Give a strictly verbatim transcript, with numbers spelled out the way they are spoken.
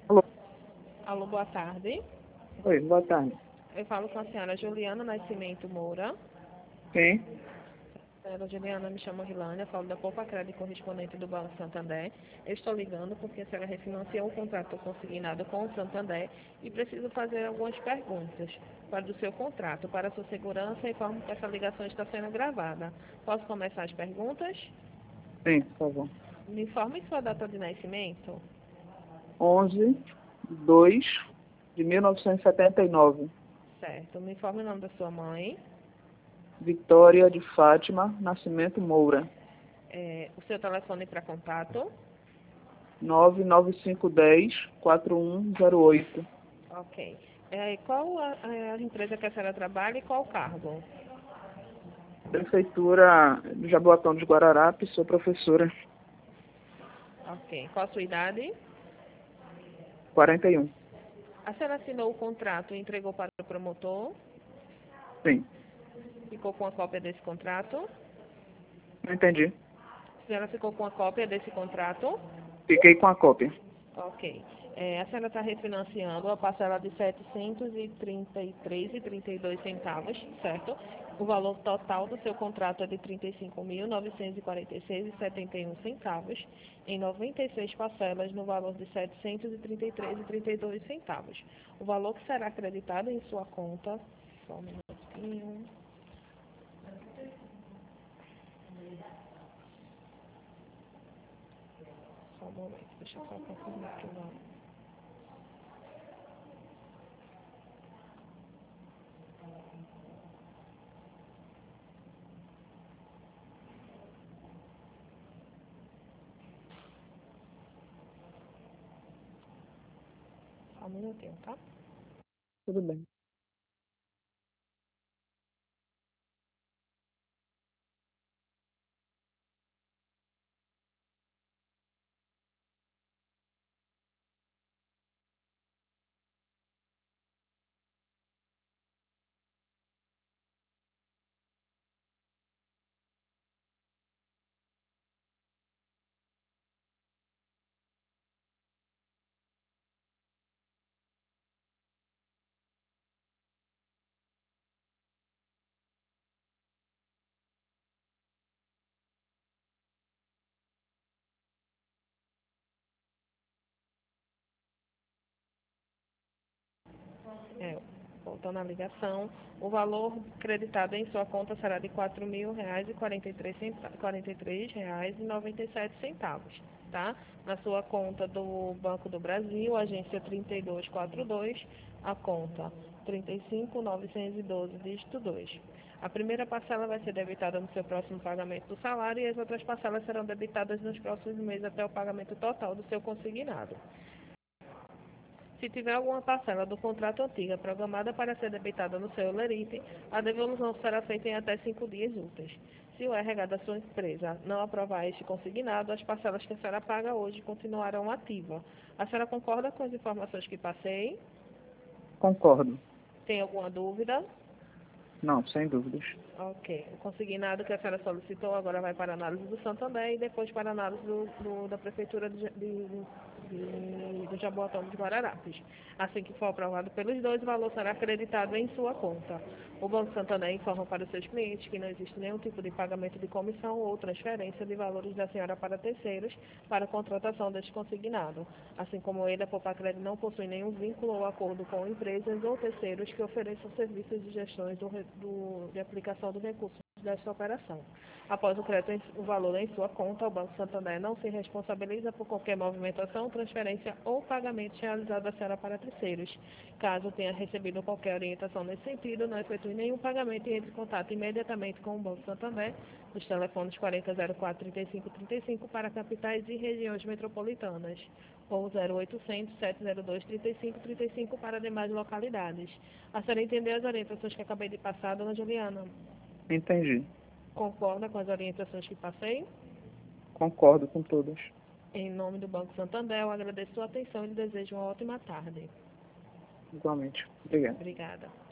Alô? Alô, boa tarde. Oi, boa tarde. Eu falo com a senhora Juliana Nascimento Moura. Quem? A senhora Juliana, me chamo Rilânia, falo da Poupa Crédito correspondente do Banco Santander. Eu estou ligando porque a senhora refinanciou o contrato consignado com o Santander e preciso fazer algumas perguntas para o seu contrato, para a sua segurança e informo que essa ligação está sendo gravada. Posso começar as perguntas? Sim, por favor. Me informe sua data de nascimento. onze de dois de mil novecentos e setenta e nove. Certo. Me informe o nome da sua mãe. Vitória de Fátima Nascimento Moura. É, o seu telefone para contato. nove nove cinco um zero quatro um zero oito. Ok. É, qual a, a empresa que a senhora trabalha e qual o cargo? Prefeitura do Jaboatão de Guararapes, sou professora. Ok. Qual a sua idade? quarenta e um. A senhora assinou o contrato e entregou para o promotor? Sim. Ficou com a cópia desse contrato? Não entendi. A senhora ficou com a cópia desse contrato? Fiquei com a cópia. Ok. É, a senhora está refinanciando a parcela de setecentos e trinta e três reais e trinta e dois centavos, certo? O valor total do seu contrato é de trinta e cinco mil novecentos e quarenta e seis reais e setenta e um centavos, em noventa e seis parcelas no valor de setecentos e trinta e três reais e trinta e dois centavos. O valor que será acreditado em sua conta, só um minutinho, só um momento, deixa eu só confirmar aqui o valor. Só um minutinho, tá? Tudo bem. É, voltando à ligação, o valor creditado em sua conta será de quatro mil reais e quarenta e três centavos, quarenta e três reais e noventa e sete centavos, tá? Na sua conta do Banco do Brasil, agência trinta e dois quarenta e dois, a conta trinta e cinco mil novecentos e doze, dígito dois. A primeira parcela vai ser debitada no seu próximo pagamento do salário e as outras parcelas serão debitadas nos próximos meses até o pagamento total do seu consignado. Se tiver alguma parcela do contrato antiga programada para ser debitada no seu Lerite, a devolução será feita em até cinco dias úteis. Se o R H da sua empresa não aprovar este consignado, as parcelas que a senhora paga hoje continuarão ativas. A senhora concorda com as informações que passei? Concordo. Tem alguma dúvida? Não, sem dúvidas. Ok. O consignado que a senhora solicitou agora vai para a análise do Santander e depois para a análise do, do- da Prefeitura de, de, de, do Jaboatão de Guararapes. Assim que for aprovado pelos dois, o valor será acreditado em sua conta. O Banco Santander informa para os seus clientes que não existe nenhum tipo de pagamento de comissão ou transferência de valores da senhora para terceiros para a contratação deste consignado. Assim como ele, a Popacred não possui nenhum vínculo ou acordo com empresas ou terceiros que ofereçam serviços de gestão do, do, de aplicação do recurso desta operação. Após o crédito, em- o valor em sua conta, o Banco Santander não se responsabiliza por qualquer movimentação, transferência ou pagamento realizado à senhora para terceiros. Caso tenha recebido qualquer orientação nesse sentido, não efetue nenhum pagamento e entre em contato imediatamente com o Banco Santander nos telefones quarenta zero quatro trinta e cinco trinta e cinco para capitais e regiões metropolitanas ou zero oitocentos sete zero dois trinta e cinco trinta e cinco para demais localidades. A senhora entendeu as orientações que acabei de passar, dona Juliana? Entendi. Concorda com as orientações que passei? Concordo com todas. Em nome do Banco Santander, eu agradeço a sua atenção e lhe desejo uma ótima tarde. Igualmente. Obrigado. Obrigada.